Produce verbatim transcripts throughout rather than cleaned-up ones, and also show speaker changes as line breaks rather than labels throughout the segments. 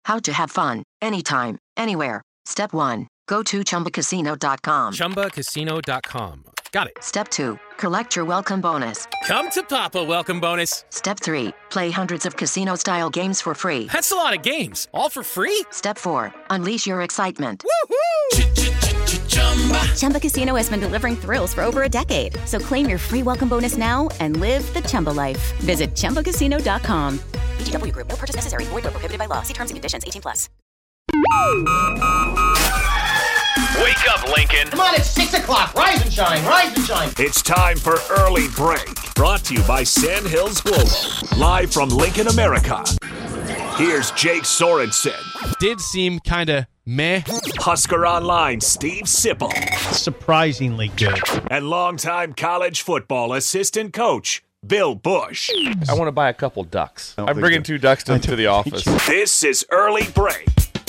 How to have fun, anytime, anywhere. Step one. Go to chumba casino dot com.
chumba casino dot com. Got it.
Step two. Collect your welcome bonus.
Come to Papa welcome bonus.
Step three. Play hundreds of casino-style games for free.
That's a lot of games. All for free?
Step four. Unleash your excitement.
Woohoo!
Chumba Casino has been delivering thrills for over a decade. So claim your free welcome bonus now and live the Chumba life. Visit chumba casino dot com. V G W Group. No purchase necessary. Void where prohibited by law. See terms and conditions. eighteen plus.
Wake up, Lincoln.
Come on, it's six o'clock. Rise and shine, rise and shine.
It's time for Early Break. Brought to you by Sandhills Global. Live from Lincoln, America. Here's Jake Sorensen.
Did seem kind of meh.
Husker Online, Steve Sipple.
Surprisingly good.
And longtime college football assistant coach, Bill Bush.
I want to buy a couple ducks. I'm bringing two ducks to, to the office.
This is Early Break.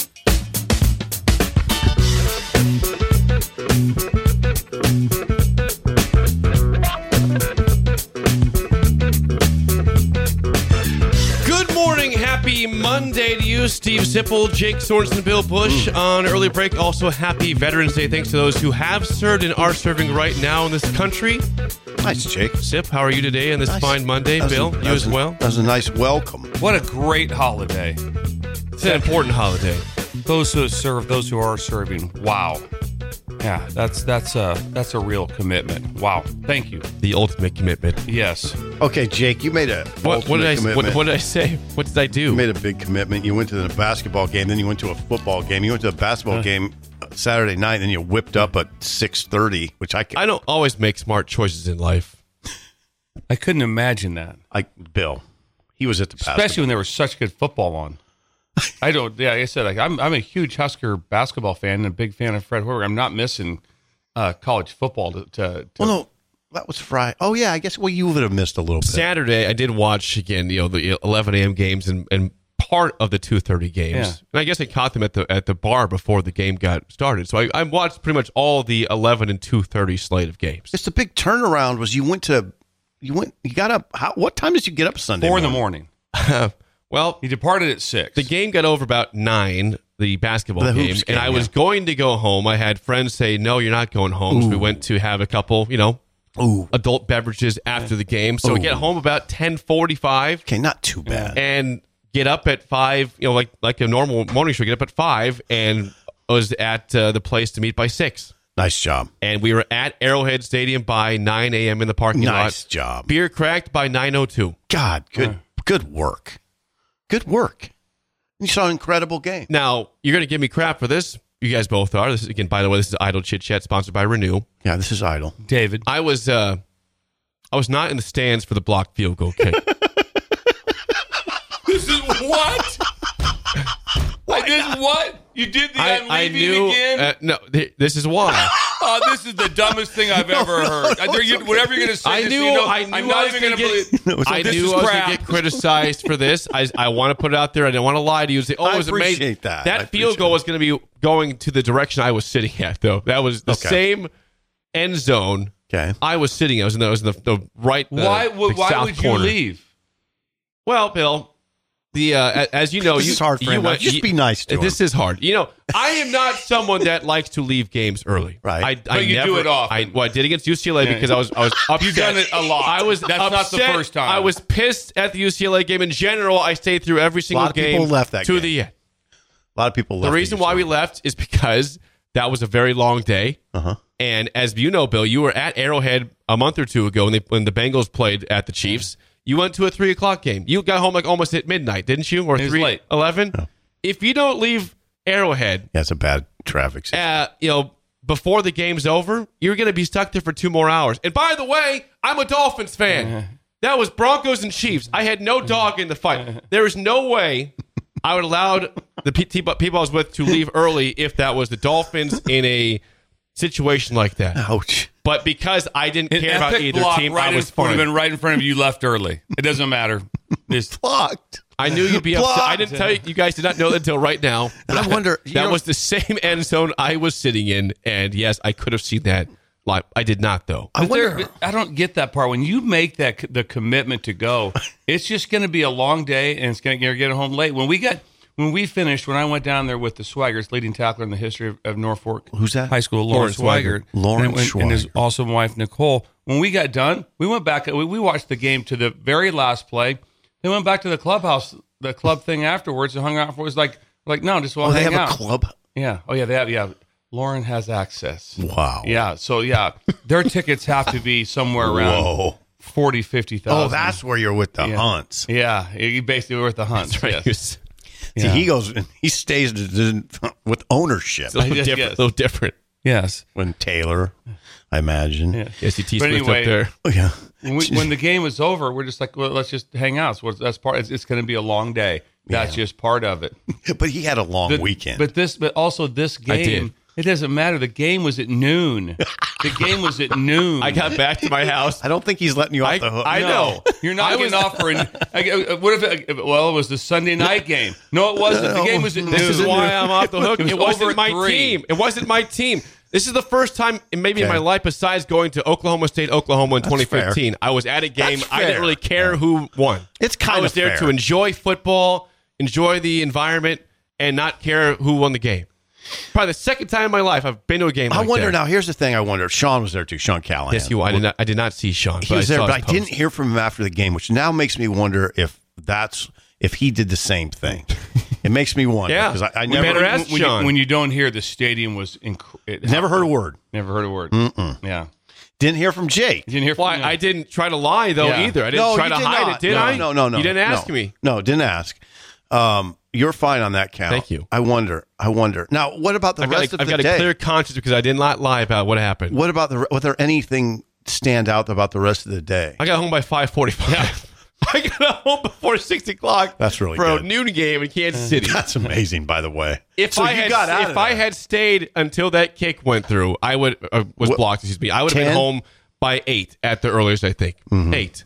Good morning. Happy Monday to you, Steve Sipple, Jake Sorensen, Bill Bush on Early Break. Also, happy Veterans Day. Thanks to those who have served and are serving right now in this country.
Nice, Jake.
Sip, how are you today on this
Nice.
fine Monday? Bill,
a,
you as
a,
well?
That was a nice welcome.
What a great holiday.
It's an important holiday.
Those who serve, those who are serving. Wow. Yeah, that's that's a that's a real commitment. Wow. Thank you.
The ultimate commitment.
Yes.
Okay, Jake, you made a
What, what did I
commitment.
what, what did I say? What did I do?
You made a big commitment. You went to the basketball game, then you went to a football game. You went to a basketball
Uh.
game Saturday night, and then you whipped up at six thirty, which I can
I don't always make smart choices in life.
I couldn't imagine that.
I Bill, he was at the
Especially
basketball.
when there was such good football on. I don't yeah, like I said, like I'm I'm a huge Husker basketball fan and a big fan of Fred Hoiberg. I'm not missing uh, college football to, to, to
Well, no, that was Friday. Oh, yeah, I guess, well, you would have missed a little bit.
Saturday, I did watch again, you know, the eleven a.m. games and, and part of the two thirty games.
Yeah.
And I guess I caught them at the at the bar before the game got started. So I, I watched pretty much all the eleven and two thirty slate of games.
It's the big turnaround was you went to, you went, you got up, how, what time did you get up Sunday
four in the
morning?
morning.
Well,
He departed at six.
the game got over about nine, the basketball
The
game,
hoops
and
game,
I was
yeah.
going to go home. I had friends say, no, you're not going home. So we went to have a couple, you know,
Ooh.
adult beverages after the game. So we
Ooh.
get home about ten forty-five.
Okay, not too bad.
And get up at five, you know, like like a normal morning show. Get up at five, and was at uh, the place to meet by six.
Nice job.
And we were at Arrowhead Stadium by nine a.m. in the parking lot.
Nice job.
Beer cracked by nine oh two.
God, good, good work. Good work. You saw an incredible game.
Now you're going to give me crap for this. You guys both are. This is again, by the way, this is Idle Chit Chat, sponsored by Renew.
Yeah, this is idle.
David.
I was uh, I was not in the stands for the blocked field goal kick.
This is what? I did what? You did the I'm
I, I
leaving
knew.
again?
Uh, no, th- this is why.
Oh, this is the dumbest thing I've ever heard.
no,
There- you-
it's
whatever you're going to say,
I
just
knew.
so you know,
I knew.
I'm
I
not
was
even
going
going
to
to
get.
believe.
I
This
knew
is
I was going
crap.
to get criticized for this. I, I want to put it out there. I didn't want to lie to you and say, "Oh,
I
it was amazing."
appreciate that. I
That
appreciate
field goal
it.
was going to be going to the direction I was sitting at, though. That was the
Okay.
same end zone.
Okay.
I was sitting. I was in the, I was in the, the right. Uh,
Why,
the
would, why
south
would you
corner.
leave?
Well, Bill, the uh, a- as you know,
This
you,
is hard for
you
him.
went-
Just
you-
be nice to
This
him.
is hard. You know, I am not someone that likes to leave games early.
Right.
I,
But
I
you do
never,
it often.
I, well, I did against U C L A because I was I was upset.
You've done it a lot.
I was
That's not the
upset.
first time.
I was pissed at the U C L A game. In general, I stayed through every single
of
game
people left that
to
game.
the end.
A lot of people left.
The reason why we left is because that was a very long day.
Uh-huh.
And as you know, Bill, you were at Arrowhead a month or two ago when, they, when the Bengals played at the Chiefs. You went to a three o'clock game. You got home like almost at midnight, didn't you? Or
It was
three
late.
eleven. If you don't leave Arrowhead,
Yeah, it's a bad traffic situation.
uh, you know, before the game's over, you're going to be stuck there for two more hours. And by the way, I'm a Dolphins fan. That was Broncos and Chiefs. I had no dog in the fight. There is no way I would allow the pe- people I was with to leave early if that was the Dolphins in a situation like that.
Ouch.
But because I didn't
An
care about
epic
either
block
team,
right
I
in
was
front
fine.
of him, right in front of you. You left early. It doesn't matter. This
Blocked.
I knew you'd be upset.
Blocked.
I didn't tell you. You guys did not know that until right now.
And I wonder, you
that
know-
was the same end zone I was sitting in, and yes, I could have seen that live. I did not, though.
I
But there-
wonder.
I don't get that part. When you make that c- the commitment to go, it's just going to be a long day, and it's going to you're getting home late. When we got when we finished, when I went down there with the Swaggers, leading tackler in the history of, of Norfolk
Who's that?
High School, Lawrence Swaggart.
Lawrence
and, and his
Swaggart.
awesome wife, Nicole. When we got done, we went back, we, we watched the game to the very last play. They went back to the clubhouse, the club thing afterwards, and hung out for it was like, like no, just want
Oh,
to
they
hang
have
out.
a club?
Yeah. Oh, yeah, they have, yeah. Lauren has access.
Wow.
Yeah. So, yeah, their tickets have to be somewhere around
Whoa.
forty, fifty thousand.
Oh, that's where you're with the
yeah.
Hunts.
Yeah. You basically were with the Hunts.
Right.
Yes.
See,
Yeah.
he goes, he stays with ownership.
It's a little
Yes,
different.
yes.
A little different.
Yes.
When Taylor, I imagine.
Yeah.
Yes, he
But
Smith
anyway,
up there.
Oh, yeah.
When, we, when the game was over, we're just like, well, let's just hang out. So that's part. It's, it's going to be a long day. That's
Yeah.
just part of it.
But he had a long
The-
weekend.
But this, but also this
I did.
game. It doesn't matter. The game was at noon. The game was at noon.
I got back to my house.
I don't think he's letting you off
I-
the hook.
I
No,
know.
You're not
I
getting
was-
off for an. I, uh, what if? It, well, it was the Sunday night game. No, it wasn't. The game was at noon.
This is why I'm off the hook.
It was
It,
over
wasn't
at
my
three.
team. It wasn't my team. This is the first time, in maybe in
Okay.
my life, besides going to Oklahoma State, Oklahoma in
That's
twenty fifteen,
fair.
I was at a game.
That's
I didn't
fair.
really care who won.
It's kind
I was
of
there
fair.
to enjoy football, enjoy the environment, and not care who won the game. Probably the second time in my life I've been to a game.
I
like
wonder
that.
now. Here's the thing. I wonder. Sean was there too. Sean Callahan.
Yes, you. I did not. I did not see Sean.
He
but
was
I
there,
saw
but I
his
didn't
post.
hear from him after the game, which now makes me wonder if that's if he did the same thing. It makes me wonder.
Yeah.
because I, I
We
never
better ask
when, you,
Sean.
when you don't hear the stadium was inc-
never heard a word.
Never heard a word. Mm-mm. Yeah.
Didn't hear from Jake.
You didn't hear from
Well, I, I didn't try to lie though
Yeah.
either. I didn't
no,
try
you
to
did
hide
not.
it, did
no,
I?
No, no, no.
You didn't ask
no.
me.
No, didn't ask. Um, you're fine on that count.
Thank you.
I wonder. I wonder. Now, what about the
I've
rest
got, a,
of
I've
the
got
day?
a clear conscience because I did not lie about what happened.
What about the? Was there anything stand out about the rest of the day?
I got home by five forty-five. I got home before six o'clock.
That's really
for
good.
a noon game in Kansas City.
That's amazing, by the way.
If
So
I
you
had
got out
if
of
I
there.
had stayed until that kick went through, I would uh, was
What-
blocked. Excuse me. I would have been
ten?
home by eight at the earliest. I think
Mm-hmm.
eight,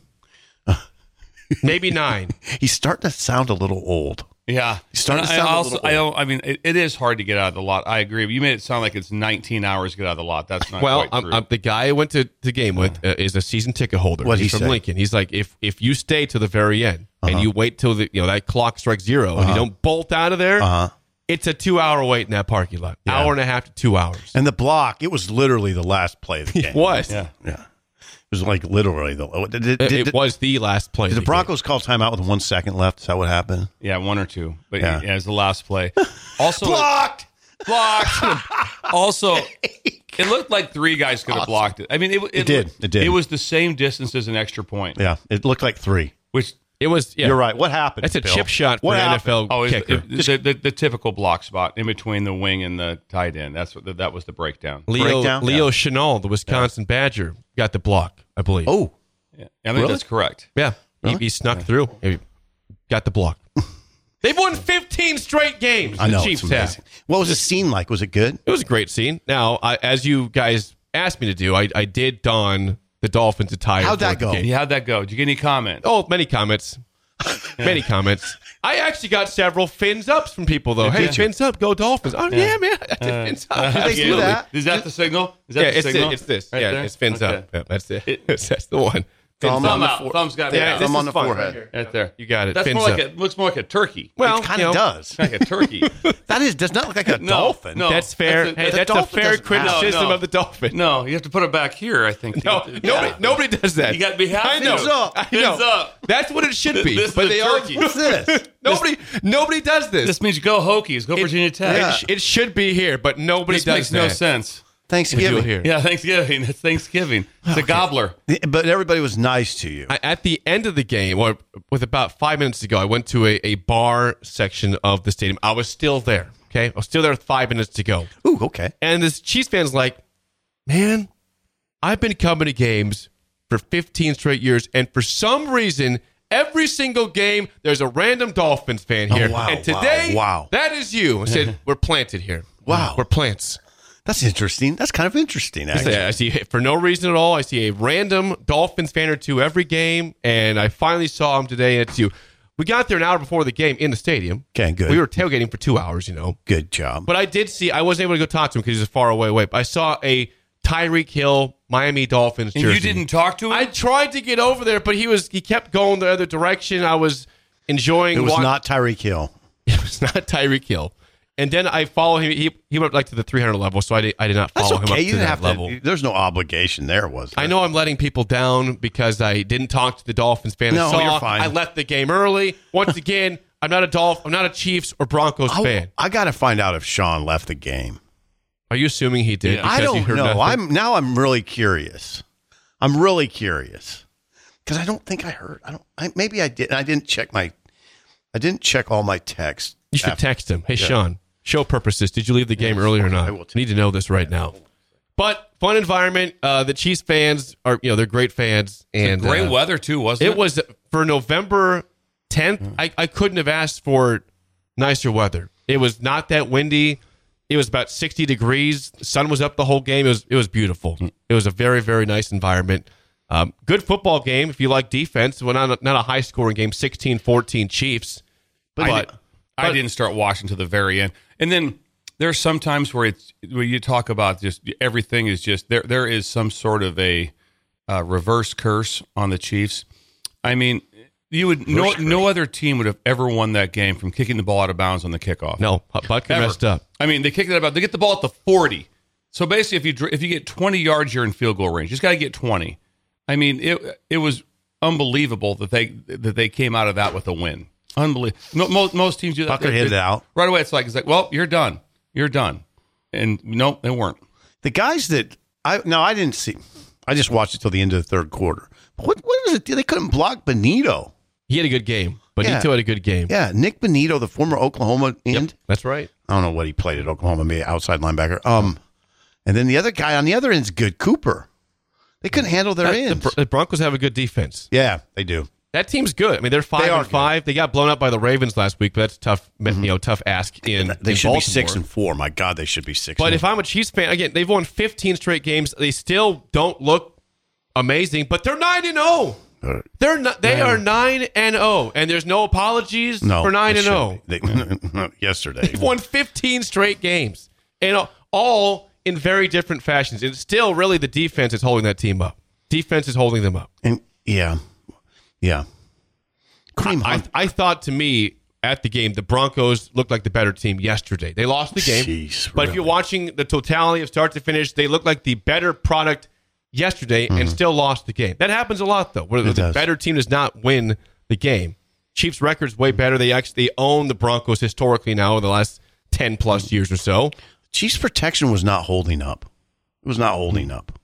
maybe nine.
He's starting to sound a little old.
Yeah.
He's starting to
And
sound
I
a
also,
little
I don't. I mean, it, it is hard to get out of the lot. I agree. But you made it sound like it's nineteen hours to get out of the lot. That's not
Well,
quite
I'm,
true.
I'm, the guy I went to the game with uh, is a season ticket holder.
What'd
He's
he
from
say?
Lincoln. He's like, if if you stay to the very end
Uh-huh.
and you wait till the you know that clock strikes 0 and you don't bolt out of there,
Uh-huh.
it's a two hour wait in that parking lot.
Yeah.
Hour and a half to two hours.
And the block, it was literally the last play of the game.
It was.
yeah.
Yeah. It was like literally the. Did, did,
It,
did,
it was the last play.
did
of
the
the game.
Broncos call timeout with one second left? Is that what happened?
Yeah, one or two. But
Yeah.
yeah, as the last play. Also,
Blocked.
blocked. Also, it looked like three guys could have blocked it. I mean, it, it,
It did.
looked-
It did.
It was the same distance as an extra point.
Yeah, it looked like three.
Which
It was. Yeah.
You're right. What happened?
That's a
Bill?
chip shot for
What
an N
happened?
F L
oh, it,
kicker.
it, the, the, the typical block spot in between the wing and the tight end. That's what that was the breakdown.
Leo
breakdown?
Leo
Yeah.
Chanel, the Wisconsin Badger, got the block. I believe.
Oh,
Yeah, I think
Really?
that's correct.
yeah.
Really?
He, he snuck through. He got the block. They've won fifteen straight games.
I know.
The Chiefs
it's
have.
amazing. What was the scene like? Was it good?
It was a great scene. Now, I, as you guys asked me to do, I, I did don the Dolphins attire.
How'd
for
that
the
go?
game.
Yeah, how'd that go? Did you get any comments?
Oh, many comments. Many comments. I actually got several fins ups from people, though. Hey,
you?
fins up, go Dolphins. Oh, yeah, man. I did fins up.
they do
Absolutely.
that?
Is that the signal? Is that
Yeah,
the
it's,
signal?
it's this.
Right
yeah,
there?
it's fins
Okay.
up. Yeah, that's it.
It-
that's the one. Fins
Thumb
up.
on
Thumb
the
out.
fore-
Thumb's got to be
Yeah,
out.
this
Thumb on
is
the
fun
forehead.
right here.
Right there.
You got it.
That's
Fins
more like
up.
a looks more like a turkey.
Well,
It kind
you
of
know,
does.
like a turkey.
That is does not look like a
No,
dolphin.
no.
That's fair.
That's a-
Hey,
the
that's a
dolphin
fair
doesn't have-
criticism
No, no.
of the dolphin.
No, you have to put it back here. I think.
No,
Yeah.
nobody, nobody does that.
You got to be half
I know.
fins
up.
I know.
Fins up.
That's what it should be.
This is
but
a
they all
turkey.
What's this?
nobody, nobody does this.
This means go Hokies. Go
It-
Virginia Tech.
It,
Yeah.
sh- it should be here, but nobody
This
does
makes
that.
no sense.
Thanksgiving.
You'll hear.
Yeah, Thanksgiving. It's Thanksgiving. It's a gobbler.
But everybody was nice to you.
I, at the end of the game, or with about five minutes to go, I went to a, a bar section of the stadium. I was still there. Okay, I was still there with five minutes to go.
Ooh, okay.
And this Chiefs fan's like, man, I've been coming to games for fifteen straight years, and for some reason, every single game, there's a random Dolphins fan here.
Oh, wow,
and today,
wow, wow.
that is you. I said, we're planted here.
Wow.
We're plants.
That's interesting. That's kind of interesting,
I
actually.
say- I see, for no reason at all, I see a random Dolphins fan or two every game, and I finally saw him today, and it's you. We got there an hour before the game in the stadium.
Okay, good.
We were tailgating for two hours, you know.
Good job.
But I did see, I wasn't able to go talk to him because he's a far away away. But I saw a Tyreek Hill Miami Dolphins
And
jersey.
you didn't talk to him?
I tried to get over there, but he was he kept going the other direction. I was enjoying
it was
wa-
not Tyreek Hill.
was not Tyreek Hill. And then I follow him. He, he went like to the three hundred level, so I did, I did not follow
That's okay.
him up
You
to
didn't
that
have
level.
To, there's no obligation there, was there?
I know I'm letting people down because I didn't talk to the Dolphins fan.
No,
I saw,
you're fine.
I left the game early. Once again, I'm not a Dolph. I'm not a Chiefs or Broncos
I'll,
fan.
I got to find out if Sean left the game.
Are you assuming he did?
Yeah.
Because
I
you
don't
heard
know.
nothing?
I'm now. I'm really curious. I'm really curious because I don't think I heard. I don't. I, maybe I did. I didn't check my. I didn't check all my texts.
You should
after-
text him. Hey,
Yeah.
Show show purposes, did you leave the game early or
I
not?
will
Need to know this right now. But fun environment. Uh, the Chiefs fans are, you know, they're great fans. And
Great
uh,
weather, too, wasn't it?
It was for November tenth. I, I couldn't have asked for nicer weather. It was not that windy. It was about sixty degrees. The sun was up the whole game. It was it was beautiful. It was a very, very nice environment. Um, good football game if you like defense. Well, not a, not a high-scoring game, sixteen fourteen Chiefs. But,
I,
but,
did, I didn't start watching to the very end. And then there's some times where it's where you talk about just everything is just there. There is some sort of a uh, reverse curse on the Chiefs. I mean, you would no no other team would have ever won that game from kicking the ball out of bounds on the kickoff.
no, Butker
Ever.
messed up.
I mean, they kick it about. They get the ball at the forty. So basically, if you dr- if you get twenty yards, you're in field goal range. You just got to get twenty. I mean, it it was unbelievable that they that they came out of that with a win. Unbelievable. No, most, most teams do that.
Butker hit it out
right away. It's like it's like, well, you're done. You're done. And no, they weren't.
The guys that I no, I didn't see. I just watched it till the end of the third quarter. What what was it? They couldn't block Benito.
He had a good game. Benito
Yeah.
had a good game.
Yeah, Nick Benito, the former Oklahoma end.
Yep, that's right.
I don't know what he played at Oklahoma, maybe outside linebacker. Um, and then the other guy on the other end's good, Cooper. They couldn't handle their
That-
ends.
the, the Broncos have a good defense.
Yeah, they do.
That team's good. I mean, they're five
They are
and five. They got blown up by the Ravens last week, but that's tough. You know, tough ask in.
They
in
should
Baltimore.
be six and four. My God, they should be six.
But
and
if I'm a Chiefs fan, again, they've won fifteen straight games. They still don't look amazing, but they're nine and zero.
Uh,
They're not, they are nine and zero, and there's no apologies
no,
for nine
they
and zero.
shouldn't be. They- yesterday,
They've won fifteen straight games, and all in very different fashions. And it's still really the defense is holding that team up. Defense is holding them up.
and yeah, yeah. Kareem
I,
Hunt.
I thought to me at the game, the Broncos looked like the better team yesterday. They lost the game,
Jeez,
but if
really?
you're watching the totality of start to finish, they look like the better product yesterday and still lost the game. That happens a lot, though, where
Mm-hmm. It
the
does.
better team does not win the game. Chiefs' record's way better. They actually own the Broncos historically now in the last ten plus years or so.
Chiefs protection was not holding up. It was not holding up.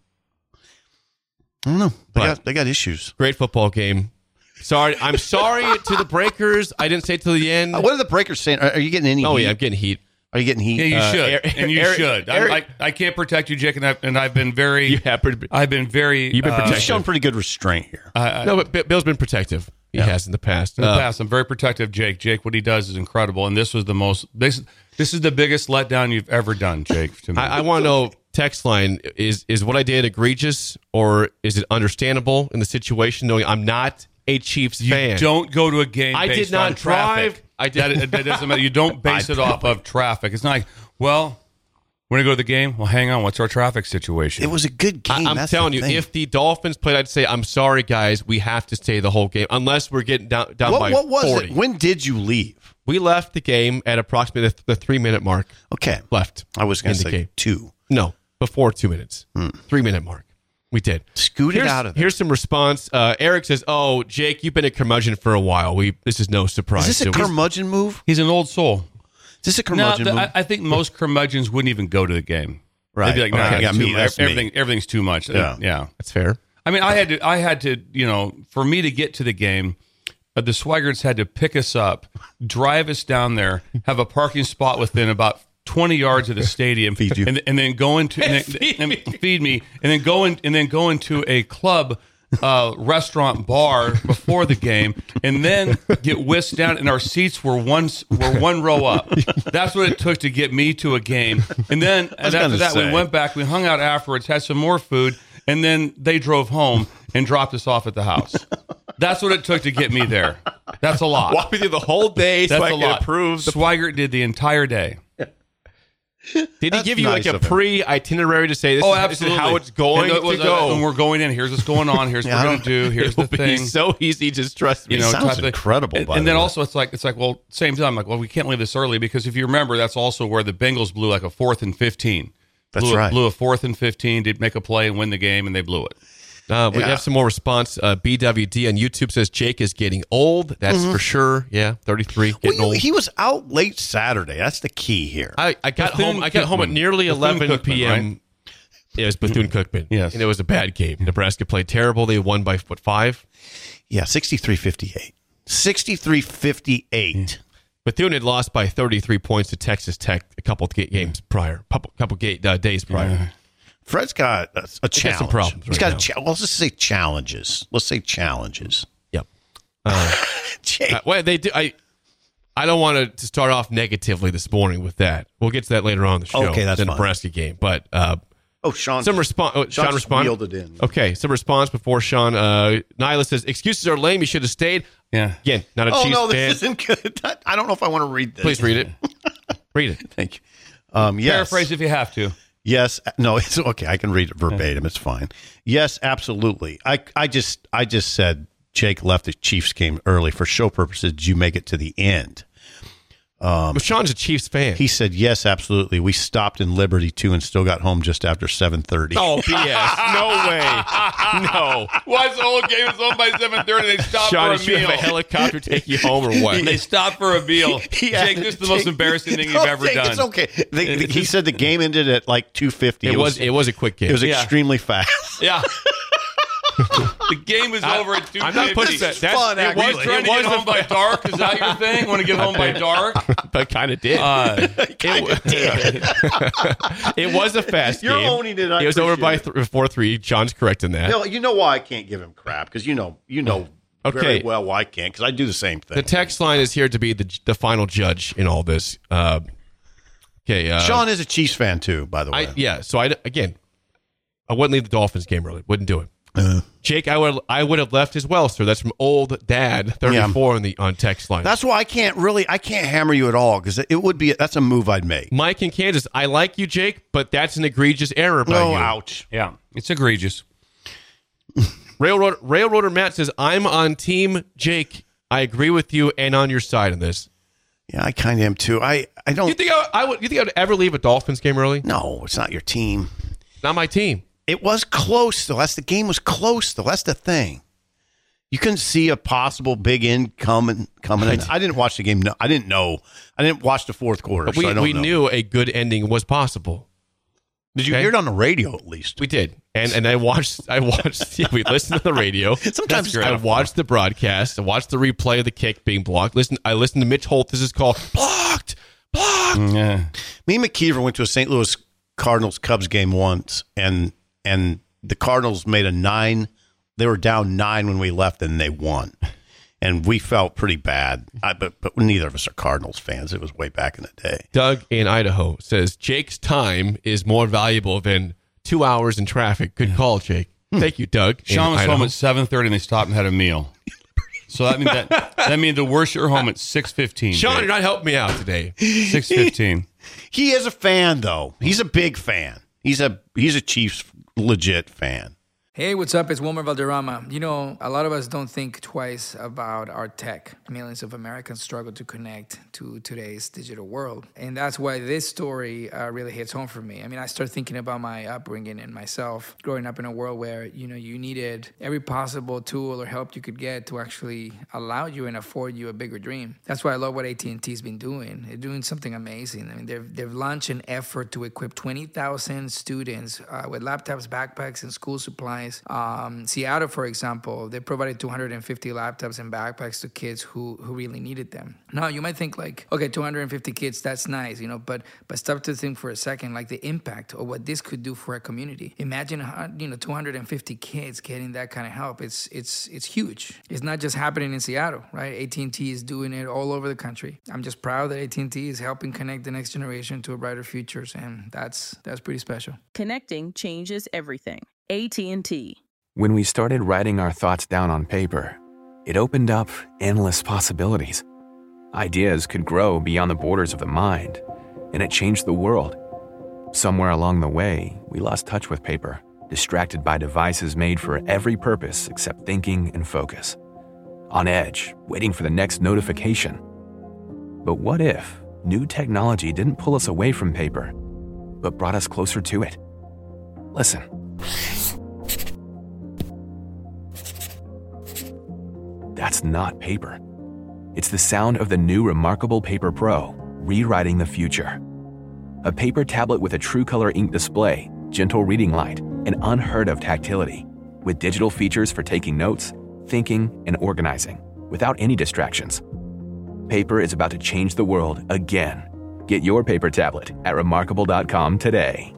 I don't know. They
But-
got they got issues.
Great football game. Sorry, I'm sorry to the Breakers. I didn't say it till the end.
Uh, what are the Breakers saying? Are, are you getting any?
Oh
heat?
yeah, I'm getting heat.
Are you getting heat?
Yeah, you
Uh,
should,
Eric-
and you
Eric-
should. I,
Eric-
I, I can't protect you, Jake, and I've, and I've been very.
You have pretty,
I've been very.
You've been
uh,
You've
protected.
shown pretty good restraint here.
I- I-
no, but Bi- Bill's been protective. He
Yeah.
has in the past.
In the
Uh,
past, I'm very protective of Jake. Jake, what he does is incredible, and this was the most. This this is the biggest letdown you've ever done, Jake. To me,
I, I want to know. Text line is is what I did egregious or is it understandable in the situation? Knowing I'm not a Chiefs
you
fan.
don't go to a game.
I did
based
not
on traffic.
drive. I did-
That, that doesn't matter. You don't base it off of traffic. It's not like, well, we're gonna go to the game. Well, hang on. What's our traffic situation?
It was a good game.
I, I'm
That's
telling
the
you,
thing.
if the Dolphins played, I'd say I'm sorry, guys. We have to stay the whole game unless we're getting down down
what,
by
what was
forty.
it? When did you leave?
We left the game at approximately the, the three minute mark.
Okay,
Left.
I was going
in
to
the
say
game.
two.
No, before two minutes. Three minute mark. We did.
Scooted
here's,
out of there.
Here's some response. Uh, Eric says, "Oh, Jake, you've been a curmudgeon for a while. We this is no surprise."
Is this a
to us."
curmudgeon move?
He's an old soul.
Is this a
No,
curmudgeon
the,
move?
I, I think most curmudgeons wouldn't even go to the game.
Right.
They'd be like, "No,
Okay,
nah,
yeah,
it's
me,
too-
that's me.
everything, everything's too much."
Yeah.
yeah.
That's fair.
I mean, I had to, I had to, you know, for me to get to the game, uh, the Swiggerts had to pick us up, drive us down there, have a parking spot within about twenty yards of the stadium,
Feed you.
and, and then go into and then,
Feed
and
me.
feed me, and then go in, and then go into a club. Uh, restaurant bar before the game, and then get whisked down, and our seats were one were one row up. That's what it took to get me to a game. And then and
was
after
gonna
that,
say.
we went back, we hung out afterwards, had some more food, and then they drove home and dropped us off at the house. That's what it took to get me there. That's a lot.
Walk with you the whole day
That's
so I
a
can
lot.
approve. The,
Swigert did the entire day.
Did he
That's
give you
nice
like a
of him.
pre-itinerary to say this,
Oh,
is, this is
absolutely.
how it's going
and it was,
to go?
Uh, and we're going in. Here's what's going on. Here's
Yeah,
what
I
we're going to do. Here's
It'll
the
be
thing.
so easy. Just trust me.
You know,
Sounds
type of-
incredible,
And,
by
and
the
then
way.
also, it's like it's like well, same time. Like, well, we can't leave this early because if you remember, that's also where the Bengals blew like a fourth and fifteen.
That's
blew, a-
right.
Blew a fourth and fifteen to make a play and win the game, and they blew it.
Uh, we
Yeah.
have some more response. Uh, B W D on YouTube says Jake is getting old. That's for sure. Yeah, thirty-three,
Well,
getting
you-
old.
he was out late Saturday. That's the key here.
I, I got
Bethune
home. I got home at
Cookman.
nearly
Bethune
eleven
Cookman,
p.m. It was Bethune Cookman.
Yes.
and it was a bad game. Nebraska played terrible. They won by what five?
Yeah, sixty-three fifty-eight. sixty-three fifty-eight.
Bethune had lost by thirty-three points to Texas Tech a couple of ga- games prior, couple couple ga- uh, days prior.
Fred's got a, a challenge.
some problems
He's
right
got
now.
a cha- well, let's just say challenges. Let's say challenges.
Yep. Uh,
Jake,
uh, well, they do. I I don't want to start off negatively this morning with that. We'll get to that later on in the show.
Okay, that's
the
fine.
Nebraska game, but uh,
oh, Sean.
some response. Oh,
Sean
Sean
just
respond.
wheeled it in.
Okay, some response before Sean. Uh, Nyla says excuses are lame. You should have stayed.
Yeah.
Again, not a
Oh
Chiefs
no, this
fan.
isn't good. I don't know if I want to read this.
Please read it. Read it.
Thank you. Um, yes.
Paraphrase if you have to.
Yes. No, it's okay. I can read it verbatim. It's fine. Yes, absolutely. I, I just, I just said Jake left the Chiefs game early for show purposes. Did you make it to the end?
Um, but Sean's a Chiefs fan.
He said, yes, absolutely. We stopped in Liberty too and still got home just after seven thirty.
Oh, B S. No way. No.
Watch the whole game. It's on by seven thirty. They stop
Sean,
for a
did you
meal.
have a helicopter take you home or what?
They stop for a meal.
Yeah,
Jake, this is the most
Jake-
embarrassing thing
No,
you've ever
Jake,
done.
It's okay. They,
It's
he
just-
said the game ended at like two fifty.
It was it was a quick game.
It was
Yeah.
extremely fast.
Yeah. The game was over at two fifty.
I'm not putting that. That's
fun,
it
actually.
was
Was trying
it
to
was
get home
a-
by dark? Is that your thing? Want to get home by dark?
but kind of did.
Uh,
it, it was a fast
You're
game.
owning it. I
It was over by
appreciate
th- four three. John's correct in that.
No, you know why I can't give him crap because you know you know
Okay.
very well why I can't because I do the same thing.
The text line is here to be the the final judge in all this. Uh, okay, uh,
Sean is a Chiefs fan too, by the way.
I, yeah, so I again, I wouldn't leave the Dolphins game early. Wouldn't do it.
Uh,
Jake, I would I would have left as well, sir. That's from old dad thirty-four on the on text line.
That's why I can't really I can't hammer you at all because it would be that's a move I'd make.
Mike in Kansas. I like you, Jake, but that's an egregious error by
No,
you.
ouch.
yeah, it's egregious.
Railroad Railroader Matt says I'm on Team Jake. I agree with you and on your side on this.
Yeah, I kind of am too. I I don't.
You think I, I would? You think I would ever leave a Dolphins game early?
No, it's not your team.
Not my team.
It was close though. That's the game was close though. That's the thing. You couldn't see a possible big end coming coming in. I didn't watch the game. No, I didn't know. I didn't watch the fourth quarter.
But we
so I don't
we
know.
knew a good ending was possible.
Did you
Okay.
hear it on the radio at least?
We did, and and I watched. I watched. Yeah, we listened to the radio.
Sometimes
I watched the broadcast. I watched the replay of the kick being blocked. Listen, I listened to Mitch Holt. This is called blocked, blocked.
Yeah.
Me and McKeever went to a Saint Louis Cardinals Cubs game once, and and the Cardinals made a nine. They were down nine when we left, and they won. And we felt pretty bad. I, but but neither of us are Cardinals fans. It was way back in the day.
Doug in Idaho says Jake's time is more valuable than two hours in traffic. Good call, Jake. Thank you, Doug. in
Sean was
Idaho.
home at seven thirty, and they stopped and had a meal. So that means that that means the worst you're home at six fifteen.
Sean, you're not helping me out today.
six fifteen.
He is a fan, though. He's a big fan. He's a he's a Chiefs legit fan.
Hey, what's up? It's Wilmer Valderrama. You know, a lot of us don't think twice about our tech. Millions of Americans struggle to connect to today's digital world. And that's why this story uh, really hits home for me. I mean, I start thinking about my upbringing and myself growing up in a world where, you know, you needed every possible tool or help you could get to actually allow you and afford you a bigger dream. That's why I love what A T and T's been doing. They're doing something amazing. I mean, they've, they've launched an effort to equip twenty thousand students uh, with laptops, backpacks, and school supplies. Um, Seattle, for example, they provided two hundred fifty laptops and backpacks to kids who, who really needed them. Now, you might think like, okay, two hundred fifty kids, that's nice, you know, but but stop to think for a second, like the impact of what this could do for a community. Imagine, how, you know, two hundred fifty kids getting that kind of help. It's it's it's huge. It's not just happening in Seattle, right? A T and T is doing it all over the country. I'm just proud that A T and T is helping connect the next generation to a brighter futures, and that's that's pretty special.
Connecting changes everything. A T and T.
When we started writing our thoughts down on paper, it opened up endless possibilities. Ideas could grow beyond the borders of the mind, and it changed the world, Somewhere along the way, we lost touch with paper, distracted by devices made for every purpose except thinking and focus. On edge, waiting for the next notification. But what if new technology didn't pull us away from paper, but brought us closer to it? Listen. That's not paper. It's the sound of the new Remarkable Paper Pro, rewriting the future. A paper tablet with a true-color ink display, gentle reading light, and unheard-of tactility, with digital features for taking notes, thinking, and organizing, without any distractions. Paper is about to change the world again. Get your paper tablet at remarkable dot com today.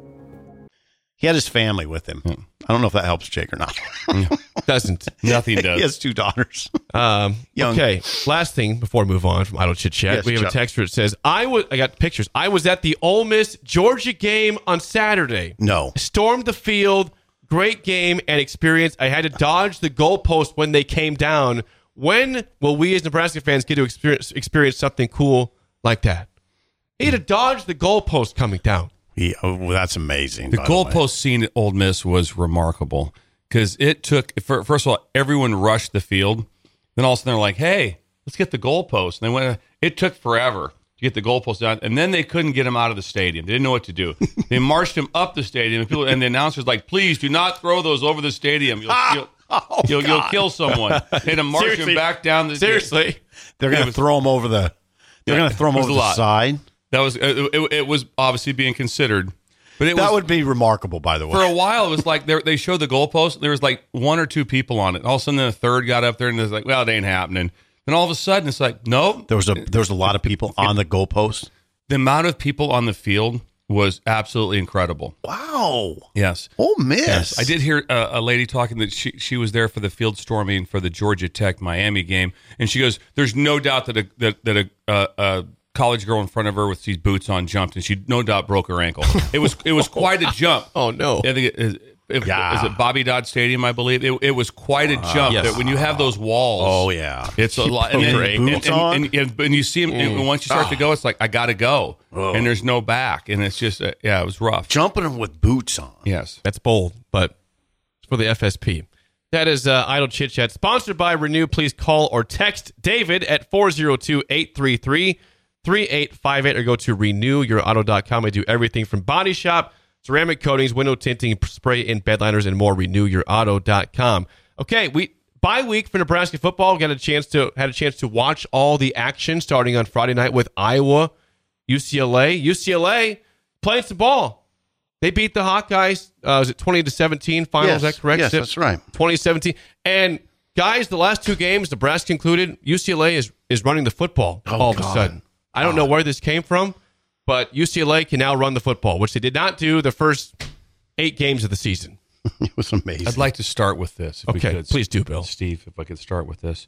He had his family with him. I don't know if that helps Jake or not.
Doesn't.
Nothing does.
He has two daughters.
Um, okay, last thing before we move on from Idle Chit Chat,
Yes,
we have
Chuck.
a texter that says, I was, I got pictures. I was at the Ole Miss Georgia game on Saturday.
No.
Stormed the field. Great game and experience. I had to dodge the goalpost when they came down. When will we as Nebraska fans get to experience, experience something cool like that? He had to dodge the goalpost coming down.
He, oh, well, that's amazing.
The
by
goalpost
way.
scene at Ole Miss was remarkable because it took, first of all, everyone rushed the field. Then all of a sudden they're like, hey, let's get the goalpost. And they went, it took forever to get the goalpost down. And then they couldn't get him out of the stadium. They didn't know what to do. They marched him up the stadium. And, people, and the announcer's like, please do not throw those over the stadium. You'll, you'll,
Oh,
you'll, you'll kill someone. They had to march
Seriously.
him back down the
Seriously.
They're going
It
to
was-
throw him over the. They're
Yeah,
going to throw him
it was
over
a
the
lot.
side.
That was, it, it, it was obviously being considered. But it
That
was,
would be remarkable, by the way.
for a while, it was like they they showed the goalpost. There was like one or two people on it. All of a sudden, then a third got up there, and it was like, well, it ain't happening. Then all of a sudden, it's like, nope.
There was a there was a lot of people on the goalpost.
The amount of people on the field was absolutely incredible.
Wow.
Yes.
Ole Miss.
Yes. I did hear a, a lady talking that she, she was there for the field storming for the Georgia Tech Miami game, and she goes, "There's no doubt that a that, that a, uh, a college girl in front of her with these boots on jumped, and she no doubt broke her ankle. It was it was quite a jump.
Oh no!
I think it is. If,
Yeah.
Is it Bobby Dodd Stadium? I believe it, it was quite a jump.
yes.
That when you have those walls,
Oh yeah.
it's a lot. And,
broke
then,
her
and,
boots
and,
on?
and, and, and you see them, and once you start to go, it's like I got to go,
Oh.
and there's no back, and it's just uh, yeah, it was rough.
Jumping them with boots on.
Yes.
That's bold, but it's for the F S P. That is uh, Idle Chit Chat, sponsored by Renew. Please call or text David at four oh two, eight three three, three eight five eight or go to renew your auto dot com. I do everything from body shop, ceramic coatings, window tinting, spray in bed liners, and more. renew your auto dot com. Okay, we bye week for Nebraska football. Got a chance to had a chance to watch all the action starting on Friday night with Iowa, U C L A. U C L A playing some ball. They beat the Hawkeyes. Uh, was it twenty to seventeen final?
Yes,
Is that correct?
yes, that's right.
twenty seventeen. And guys, the last two games, Nebraska included, U C L A is is running the football
Oh,
all of
God.
a sudden. I don't know where this came from, but U C L A can now run the football, which they did not do the first eight games of the season.
It was amazing.
I'd like to start with this. If
Okay,
we could.
please do, Bill.
Steve, if I could start with this.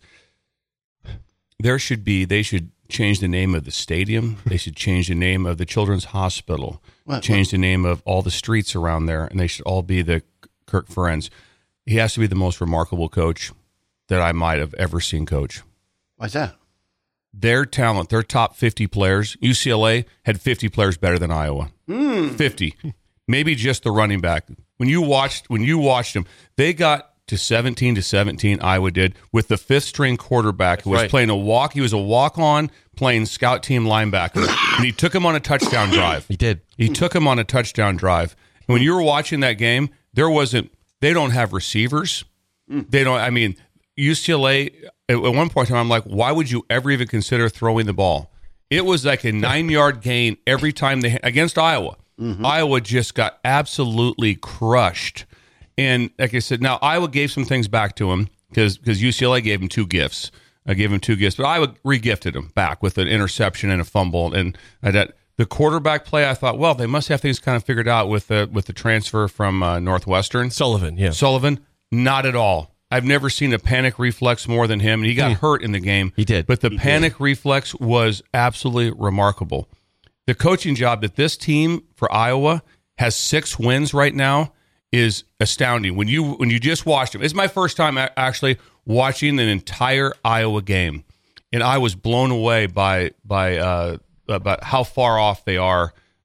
There should be, they should change the name of the stadium. They should change the name of the Children's Hospital.
What-
change the name of all the streets around there, and they should all be the Kirk Ferentz. He has to be the most remarkable coach that I might have ever seen coach.
Why's that?
Their talent, their top fifty players, U C L A had fifty players better than Iowa. fifty. Maybe just the running back. When you watched when you watched them, they got to seventeen to seventeen, Iowa did, with the fifth string quarterback who was
right.
playing a walk. He was a walk-on playing scout team linebacker. And he took him on a touchdown drive.
He did.
He took him on a touchdown drive. And when you were watching that game, there wasn't they don't have receivers. They don't I mean, U C L A at one point in time, I'm like, why would you ever even consider throwing the ball? It was like a nine-yard gain every time they against Iowa. Mm-hmm. Iowa just got absolutely crushed. And like I said, now Iowa gave some things back to him because because U C L A gave him two gifts. I gave him two gifts, but Iowa re-gifted him back with an interception and a fumble. And I, that the quarterback play, I thought, well, they must have things kind of figured out with the with the transfer from uh, Northwestern.
Sullivan, yeah.
Sullivan, not at all. I've never seen a panic reflex more than him. And he got
Mm.
hurt in the game.
He did.
But the
He
panic
did.
reflex was absolutely remarkable. The coaching job that this team for Iowa has six wins right now is astounding. When you when you just watched them, it's my first time a- actually watching an entire Iowa game, and I was blown away by by uh, about how far off they are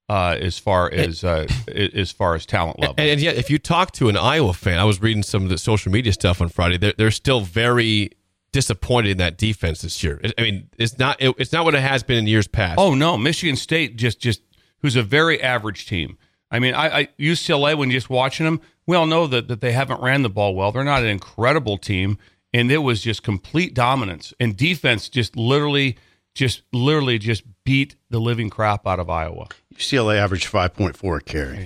uh, as far as uh, as far as talent level.
And, and yet, if you talk to an Iowa fan, I was reading some of the social media stuff on Friday. They're, they're still very disappointed in that defense this year. I mean, it's not it, it's not what it has been in years past.
Oh no, Michigan State just just who's a very average team. I mean, I, I U C L A, when you're just watching them, we all know that, that they haven't ran the ball well. They're not an incredible team, and it was just complete dominance. And defense just literally, just literally just beat the living crap out of Iowa.
U C L A averaged five point four a carry.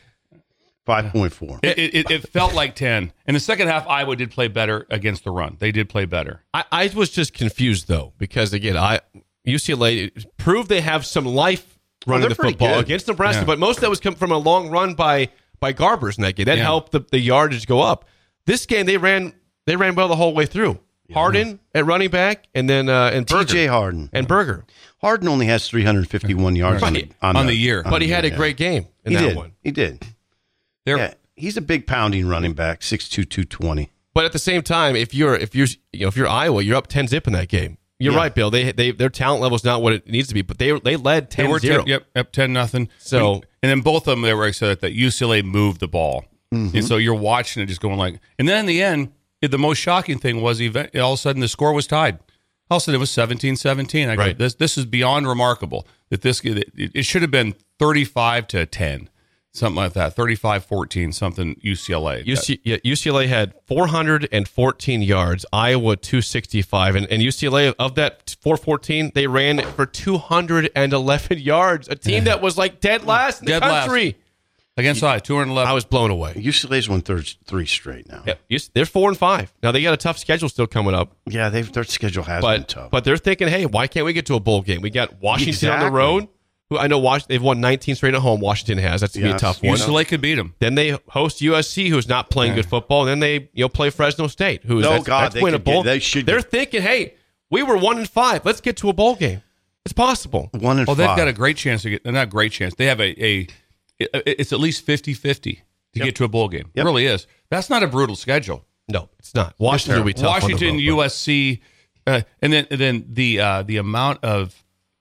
five point four.
It, it, it felt like ten. In the second half, Iowa did play better against the run. They did play better.
I, I was just confused, though, because, again, I U C L A proved they have some life running
oh,
the football
good.
against Nebraska,
Yeah.
but most of that was come from a long run by by Garbers in that game. That
Yeah.
helped the, the yardage go up. This game, they ran they ran well the whole way through. Yeah. Harden at running back, and then uh, and Berger.
T J Harden.
And Berger.
Harden only has three hundred fifty-one yards on, the,
on, on the year.
But he had a
yeah.
great game in
he
that
did.
one.
He did.
They're,
yeah, he's a big pounding running back, six two, two twenty.
But at the same time, if you're if you're you know if you're Iowa, you're up ten zip in that game. You're
Yeah.
right, Bill. They they their talent level is not what it needs to be, but they they led
They
ten
were
zero.
ten, yep, yep, ten nothing.
So-
and, and then both of them, they were excited that U C L A moved the ball,
Mm-hmm.
and so you're watching it, just going like. And then in the end, the most shocking thing was, event, all of a sudden, the score was tied. All of a sudden, it was seventeen seventeen. I go,
Right.
this this is beyond remarkable. That this it, it should have been thirty-five to ten, something like that, thirty-five fourteen, something U C L A.
U C, yeah, U C L A had four hundred fourteen yards, Iowa two sixty-five, and, and U C L A, of that four fourteen, they ran for two hundred eleven yards, a team that was like dead last in the
Dead last.
country.
Against Iowa, two eleven.
I was blown away.
U C L A's won third, three straight now.
Yeah, you- they're four and five. Now, they got a tough schedule still coming up,
Yeah, they've, their schedule has been
but
tough.
but they're thinking, hey, why can't we get to a bowl game? We got Washington on the
Exactly.
road. Who I know Was- they've won nineteen straight at home. Washington has. That's going to be a
Yes.
tough one.
U C L A could beat them.
Then they host U S C, who's not playing good football. And then they you know play Fresno State, who's
Oh,
that's,
God,
that's
they
winnable.
could get- they should
They're
get-
thinking, hey, we were one and five. Let's get to a bowl game. It's possible.
One and
Oh, they've
five.
got a great chance to get. Not a great chance. They have a. a it- it's at least fifty-fifty to
Yep.
get to a bowl game.
Yep.
It really is. That's not a brutal schedule.
No, it's not. Washington will be tough.
Washington,
on the road,
U S C, uh, and then and then the uh, the amount of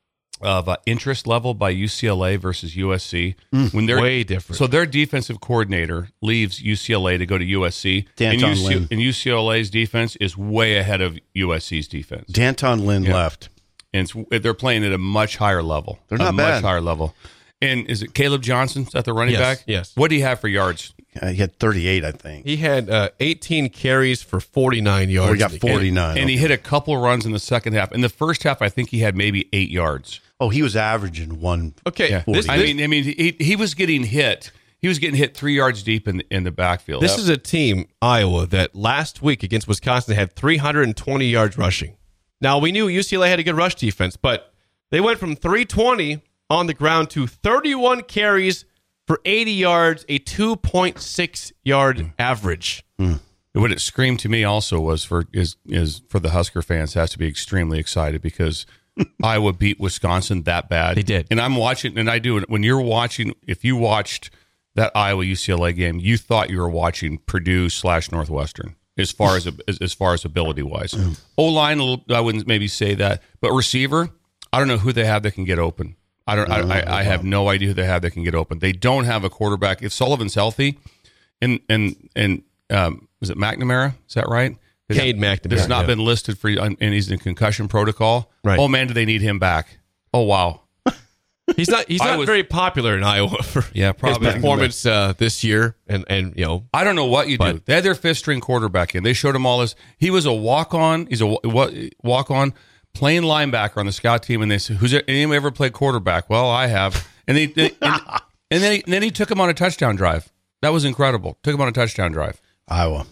of uh, interest level by U C L A versus U S C when they're
way different.
So their defensive coordinator leaves U C L A to go to U S C, and,
Danton
U C,
Lynn.
and U C L A's defense is way ahead of U S C's defense.
Danton Lynn
Yeah.
left.
And it's, they're playing at a much higher level.
They're
a
not
much
bad.
higher level. And is it Caleb Johnson at the running
Yes,
back?
yes.
What do you have for yards?
Uh, he had thirty-eight, I think.
He had uh, eighteen carries for forty-nine yards.
Or he got
in the game.
forty-nine.
And he hit a couple runs in the second half. In the first half, I think he had maybe eight yards.
Oh, he was averaging one.
Okay,
Yeah.
this,
I
this-
mean, I mean, he, he was getting hit. He was getting hit three yards deep in in the backfield.
This is a team, Iowa, that last week against Wisconsin had three hundred twenty yards rushing. Now, we knew U C L A had a good rush defense, but they went from three twenty on the ground to thirty-one carries for eighty yards, a two point six yard average.
What it screamed to me also was for is is for the Husker fans has to be extremely excited because Iowa beat Wisconsin that bad.
They did.
And I'm watching, and I do it when you're watching. If you watched that Iowa U C L A game, you thought you were watching Purdue slash Northwestern as far as as, as far as ability wise. O line, I wouldn't maybe say that, but receiver, I don't know who they have that can get open. I don't. I, I, I have no idea who they have that can get open. They don't have a quarterback. If Sullivan's healthy, and and and um, is it McNamara? Is that right?
Cade McNamara,
Has not
yeah.
been listed for, and he's in concussion protocol.
Right.
Oh man, do they need him back? Oh wow.
He's not. He's
I
not
was-
very popular in Iowa for
Yeah, probably.
his performance uh, this year, and and you know
I don't know what you do.
But-
They had their fifth string quarterback in. They showed him all his. He was a walk on. He's a walk on playing linebacker on the scout team, and they said, "Who's there, anyone ever played quarterback?" Well, I have. And they and, and then he, and then he took him on a touchdown drive. That was incredible. Took him on a touchdown drive.
Iowa.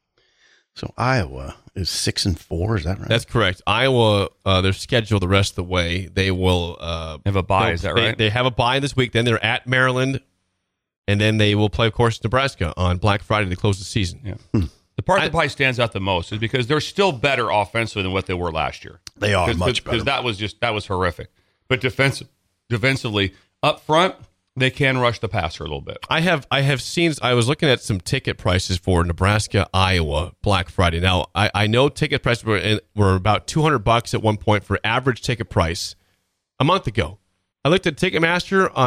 So Iowa is six and four. Is that right?
that's correct. Iowa, uh, their schedule the rest of the way, they will uh,
Have a bye,
they'll-
is that
they-
right?
They have a bye this week. Then they're at Maryland, and then they will play, of course, Nebraska on Black Friday to close the season.
Yeah. The part
I-
that probably stands out the most is because they're still better offensively than what they were last year.
They are
Cause,
much
Because
better.
that was just that was horrific. But defensive, defensively, up front, they can rush the passer a little bit.
I have I have seen. I was looking at some ticket prices for Nebraska, Iowa Black Friday. Now I, I know ticket prices were in, were about two hundred bucks at one point for average ticket price a month ago. I looked at Ticketmaster on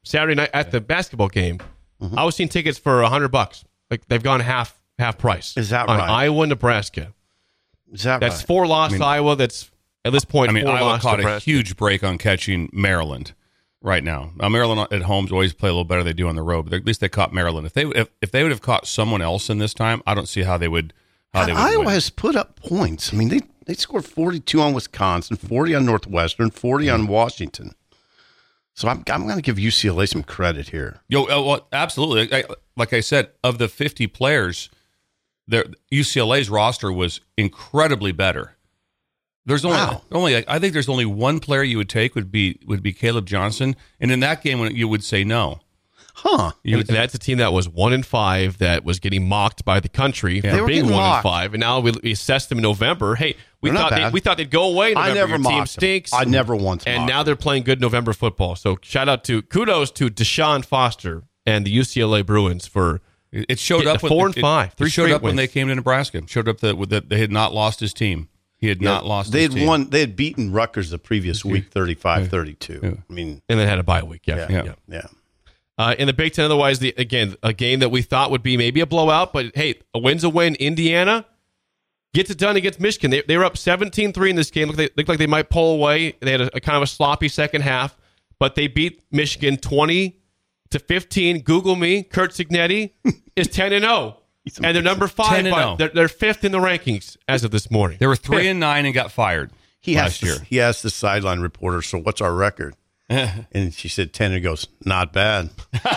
Saturday night at the basketball game. Mm-hmm. I was seeing tickets for a hundred bucks. Like they've gone half half price.
Is that
on
right?
Iowa, Nebraska.
Is that
That's
right?
four loss
I mean,
Iowa. That's at this point.
I mean,
four
Iowa
loss
caught
Nebraska.
a huge break on catching Maryland right now. Now Maryland at home always play a little better than they do on the road, but at least they caught Maryland. If they if, if they would have caught someone else in this time, I don't see how they would. How they would
Iowa
win.
has put up points. I mean, they they scored forty-two on Wisconsin, forty on Northwestern, forty on Washington. So I'm I'm going to give U C L A some credit here.
Yo, uh, well, absolutely. I, like I said, of the fifty players, there U C L A's roster was incredibly better. There's only
Wow.
only I think there's only one player you would take would be would be Caleb Johnson, and in that game you would say no.
Huh?
And that's a team that was one and five that was getting mocked by the country
They
for
were
being
getting
one
mocked.
and five, and now we, we assessed them in November. Hey, we
They're not
thought they,
bad.
we thought they'd go away. In
I
November.
never
Your team
mocked them.
stinks.
I never once
And
mocked
now they're playing good November football. So shout out to kudos to Deshaun Foster and the U C L A Bruins for
It showed
getting
up
to
when-
four and
it-
five.
It
Three
showed
straight
up when
wins.
they came to Nebraska. It showed up that that they had not lost his team. He had
Yeah,
not lost.
They
his
had
team.
won. They had beaten Rutgers the previous week, thirty-five thirty-two.
Yeah.
I mean,
and then had a bye week. Yeah,
yeah,
yeah.
yeah. yeah.
Uh, in the Big Ten, otherwise, the, again, a game that we thought would be maybe a blowout, but hey, a win's a win. Indiana gets it done against Michigan. They, they were up seventeen three in this game. Looked, they, looked like they might pull away. They had a, a kind of a sloppy second half, but they beat Michigan twenty to fifteen. Google me. Kurt Signetti is ten and zero, and they're number five.
ten and
by-
oh.
They're, they're fifth in the rankings as of this morning.
They were three
Fifth.
and nine and got fired
He
last
asked.
year.
He asked the sideline reporter, "So what's our record?" And she said ten. And he goes, "Not bad."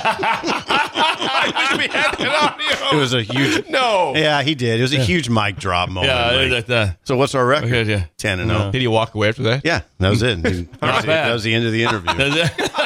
I wish we had that audio.
It was a huge.
No.
Yeah, he did. It was a huge mic drop moment.
Yeah,
Like,
that, that,
so what's our record?
Okay, yeah.
Ten and zero.
Did he walk away after that?
Yeah, that was it. That was,
Not
it.
bad.
That was the end of the interview.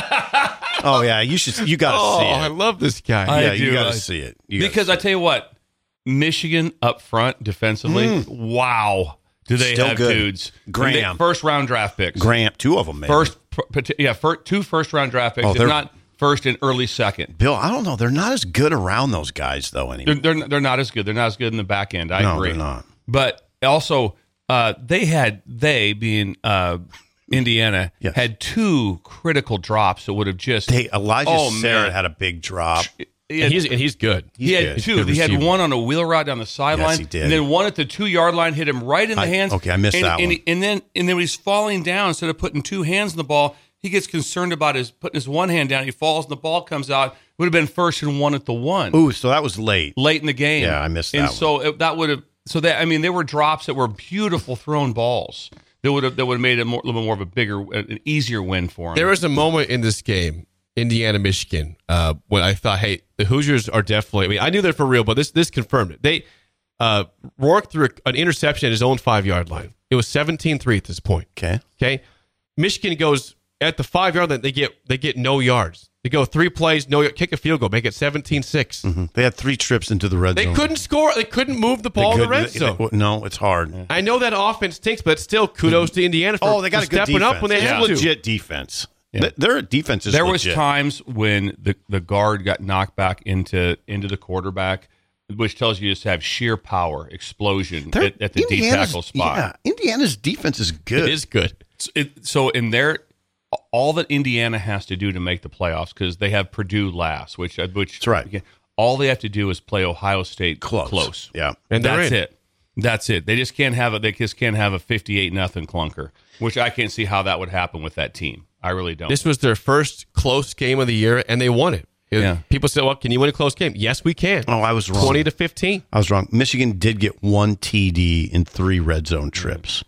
Oh yeah, you should. You got to
Oh,
see it.
I love this guy.
I
yeah,
do.
you got
I-
to see it. You gotta
because
see
I tell you what, Michigan up front defensively,
Mm.
wow, do they
Still
have
good.
dudes?
Graham.
And they- first round draft picks,
Grant, two of them. Maybe.
first, p- yeah, fir- two first round draft picks,
Oh,
if
they're-
not first and early second.
Bill, I don't know. They're not as good around those guys though anymore.
They're, they're they're not as good. They're not as good in the back end. I
No,
agree.
they're not.
But also, uh, they had they being uh, Indiana
Yes.
had two critical drops that would have just
They Elijah
Oh,
Sarah
man.
had a big drop.
He
And he's, and he's good.
He had
good.
two.
Good
He had
receiver.
one on a wheel route down the sideline,
Yes, he did.
and then one at the two yard line hit him right in the
I-
hands.
okay, I missed
and,
that
and,
one.
he- and then and then when he's falling down, instead of putting two hands on the ball, he gets concerned about his putting his one hand down. He falls, and the ball comes out. Would have been first and one at the one.
Ooh, so that was late.
Late in the game.
Yeah, I missed
And
that
so it, that would have so that I mean there were drops that were beautiful thrown balls that would have that would have made it more, a little bit more of a bigger, an easier win for him.
There was a moment in this game, Indiana, Michigan, uh, when I thought, hey, the Hoosiers are definitely, I mean, I knew they're for real, but this this confirmed it. They, uh, Rourke threw an interception at his own five-yard line. It was seventeen three at this point.
Okay.
Okay. Michigan goes at the five-yard line, they get they get no yards. They go three plays, no kick a field goal, make it seventeen six.
Mm-hmm. They had three trips into the red
They
zone.
couldn't score. They couldn't move the
They
ball in the
couldn't-
red
they-
zone.
they- no, it's hard.
I know that offense stinks, but still kudos to Indiana for,
Oh, they got
for
a good
stepping
defense.
up when they
It's
had to.
legit defense.
Yeah.
Th- Their defense is
there was
legit.
times when the, the guard got knocked back into into the quarterback, which tells you just have sheer power, explosion
Their-
at, at the D
Indiana's-
tackle spot.
Yeah, Indiana's defense is good.
It is good.
So, it, so in their all that Indiana has to do to make the playoffs, because they have Purdue last, which which
That's right.
all they have to do is play Ohio State
Close.
close.
Yeah.
And they're
that's
in.
it. That's it. They just can't have a they just can't have a fifty-eight nothing clunker, which I can't see how that would happen with that team. I really don't.
This was their first close game of the year, and they won it. It-
Yeah.
People said, well, can you win a close game? Yes, we can.
Oh, I was wrong.
twenty to fifteen.
I was wrong. Michigan did get one T D in three red zone trips.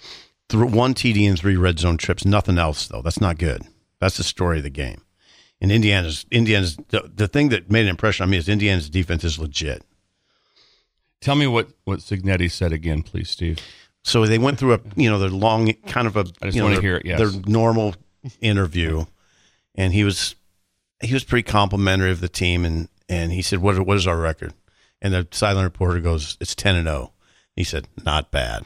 Th- One T D in three red zone trips. Nothing else, though. That's not good. That's the story of the game. And Indiana's Indiana's the, the thing that made an impression on me is Indiana's defense is legit.
Tell me what what Signetti said again, please, Steve.
So they went through a you know their long kind of a
I just
you know,
wanna
their-
hear it, yes.
their normal interview, and he was he was pretty complimentary of the team, and and he said, "What what is our record?" And the sideline reporter goes, "It's ten and zero." He said, "Not bad."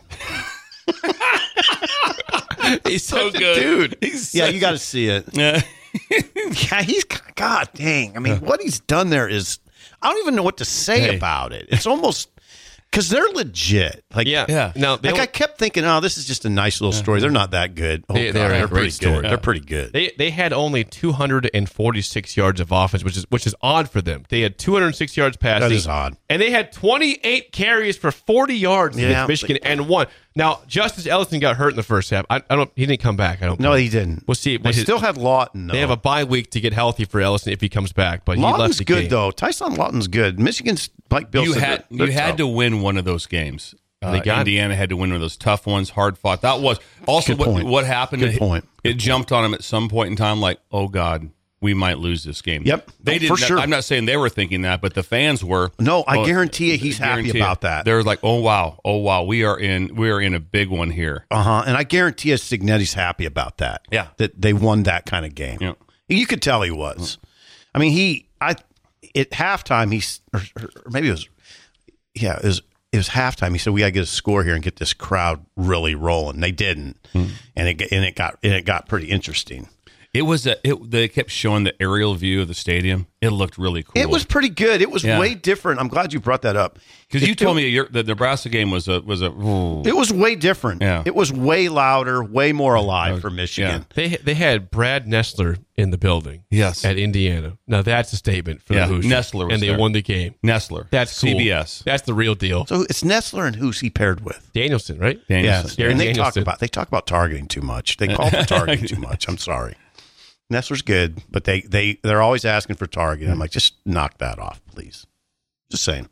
He's
So
such a
good.
dude.
He's
Yeah,
such
you got
a-
to see it.
Yeah.
Yeah, he's God dang. I mean, what he's done there is I don't even know what to say
Hey.
about it. It's almost because they're legit. Like,
Yeah.
Yeah.
Now, they
like I
don't-
kept thinking, oh, this is just a nice little story. They're not that good. Oh,
They-
God,
they're a
they're
great
pretty
story.
good. They're pretty good.
They they had only two hundred forty-six yards of offense, which is which is odd for them. They had two hundred six yards passing.
That is odd.
And they had twenty-eight carries for forty yards
Yeah.
against Michigan and one. Now, Justice Ellison got hurt in the first half. I, I don't. He didn't come back. I don't.
No,
think.
he didn't.
We'll see.
They still have Lawton, though.
They have a bye week to get healthy for Ellison if he comes back. But he
Lawton's
left the
good,
game.
though. Tyson Lawton's good. Michigan's, like Bill
you
said,
had
they're-
you
they're
had
tough.
to win one of those games. Uh,
They got it.
Indiana had to win one of those tough ones, hard fought. That was also
Good
what,
point.
what happened.
Good
it,
point.
It jumped on them at some point in time, like, oh God, we might lose this game.
Yep.
they
Oh,
did.
for sure.
I'm not saying they were thinking that, but the fans were.
No, I
Oh,
guarantee you he's happy
guarantee
about
it.
that.
They're like, oh wow, oh wow, we are in we are in a big one here.
Uh huh. And I guarantee you Signetti's happy about that.
Yeah.
That they won that kind of game.
Yeah.
You could tell he was. I mean, he, I, at halftime, he's, or, or maybe it was, yeah, it was, it was halftime. He said, we got to get a score here and get this crowd really rolling. They didn't.
Hmm.
And it, and it got, and it got pretty interesting.
It was a, it, they kept showing the aerial view of the stadium. It looked really cool.
It was pretty good. It was
Yeah.
way different. I'm glad you brought that up.
because you
It-
told me your, the Nebraska game was a was a.
It was way different.
Yeah.
It was way louder, way more alive for Michigan.
They they had Brad Nessler in the building.
Yes.
At Indiana. Now that's a statement for
Yeah,
the Hoosiers.
Nessler was
and they
there.
won the game.
Nestler.
That's cool.
C B S.
That's the real deal.
So it's Nessler and who's he paired with?
Danielson, right?
Danielson.
Yes.
Gary
And they talk
Danielson.
about they talk about targeting too much. They call for targeting too much. I'm sorry. Nessler's good, but they they they're always asking for targeting. I'm like, just knock that off, please. Just saying.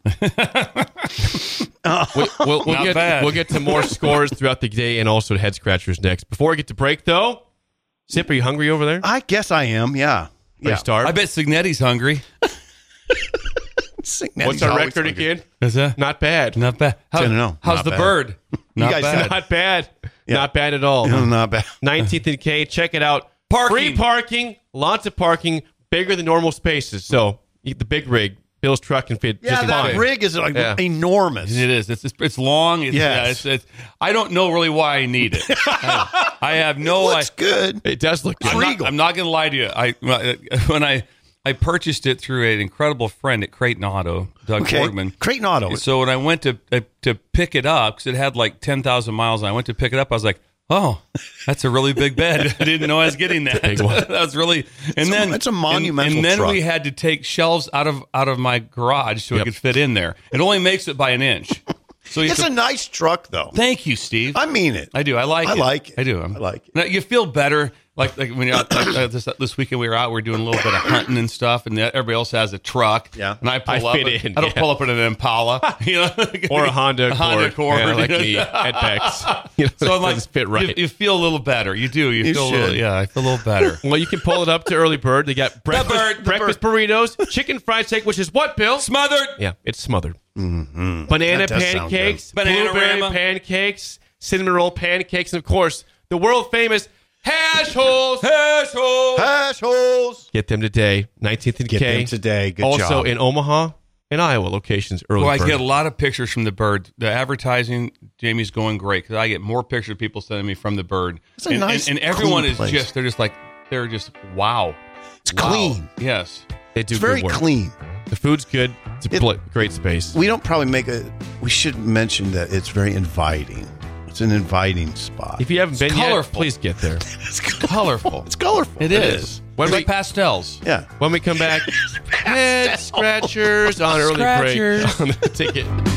We'll, we'll, we'll
Not
get
bad.
we'll get to more scores throughout the day and also head scratchers next. Before we get to break, though, Sip, are you hungry over there?
I guess I am. Yeah.
Are you
Yeah.
starved?
I bet Signetti's hungry.
Signetti's
What's our
always
record
hungry.
again?
Is that
Not bad.
not bad? How,
I don't know.
How's
Not
the
bad.
bird? Not
guys
bad.
said-
Not bad.
Yeah.
Not bad at all.
No, not bad.
nineteenth and K. Check it out.
Parking.
Free parking. Lots of parking. Bigger than normal spaces. So the big rig, Bill's truck can fit
Yeah,
just
that
fine.
rig is like
Yeah.
enormous.
It is. It's it's, it's long. It's,
Yes.
yeah, it's, it's, I don't know really why I need it. I, I have no.
Looks
I,
good.
It does look good.
I'm not,
Regal.
I'm not going to lie to you. I when I I purchased it through an incredible friend at Creighton Auto, Doug
Okay.
Borgman.
Creighton Auto.
So when I went to uh, to pick it up, because it had like ten thousand miles, and I went to pick it up, I was like, oh, that's a really big bed. I didn't know I was getting that.
Big one.
that was really, and
a-
then
it's a
and-
monumental
And, then
truck.
we had to take shelves out of out of my garage so
Yep.
it could fit in there. It only makes it by an inch. So you
It's
have
a
to-
nice truck, though.
thank you, Steve.
I mean it.
I do. I like
I
it.
like it.
I do. I'm-
I like it.
Now, you feel better. Like, like when you're out, like, uh, this, this weekend we were out, we were doing a little bit of hunting and stuff, and everybody else has a truck.
Yeah.
And I pull
I
up.
fit in,
I don't
yeah.
pull up in an Impala, you know,
Or a Honda
a Honda
Accord.
Accord.
Yeah, like
you know?
me at Bex. You know,
So
it
I'm like,
doesn't fit right.
you, you feel a little better. You do. You,
You
feel a little,
should.
yeah, I feel a little better.
Well, you can pull it up to Early Bird. They got breakfast,
bird, the
breakfast burritos, chicken fried steak, which is what, Bill?
Smothered.
Yeah, it's smothered.
Mm-hmm.
Banana
That does sound
pancakes,
good.
blueberry
Bananarama.
pancakes, cinnamon roll pancakes, and of course, the world famous hash holes.
Hash hole.
Hash holes.
Get them today, nineteenth and
Get
K.
them today. Good
also
job.
in Omaha and Iowa locations. Early
Well, I
Bird.
get a lot of pictures from the bird. The advertising, Jamie's going great because I get more pictures of people sending me from the bird.
It's a
and,
nice,
and, and everyone
clean
is
place.
just, they're just like, they're just, wow.
It's
Wow.
clean.
Yes.
They do
It's very
good work.
clean.
The food's good. It's a
It-
bl- great space.
We don't probably make a. We should mention that it's very inviting. It's an inviting spot.
If you haven't been
colorful.
yet, please get there.
It's colorful.
It's colorful.
It is.
When
It's
we-
like pastels.
Yeah.
When we come back, head scratchers on early
Scratchers.
break on the ticket.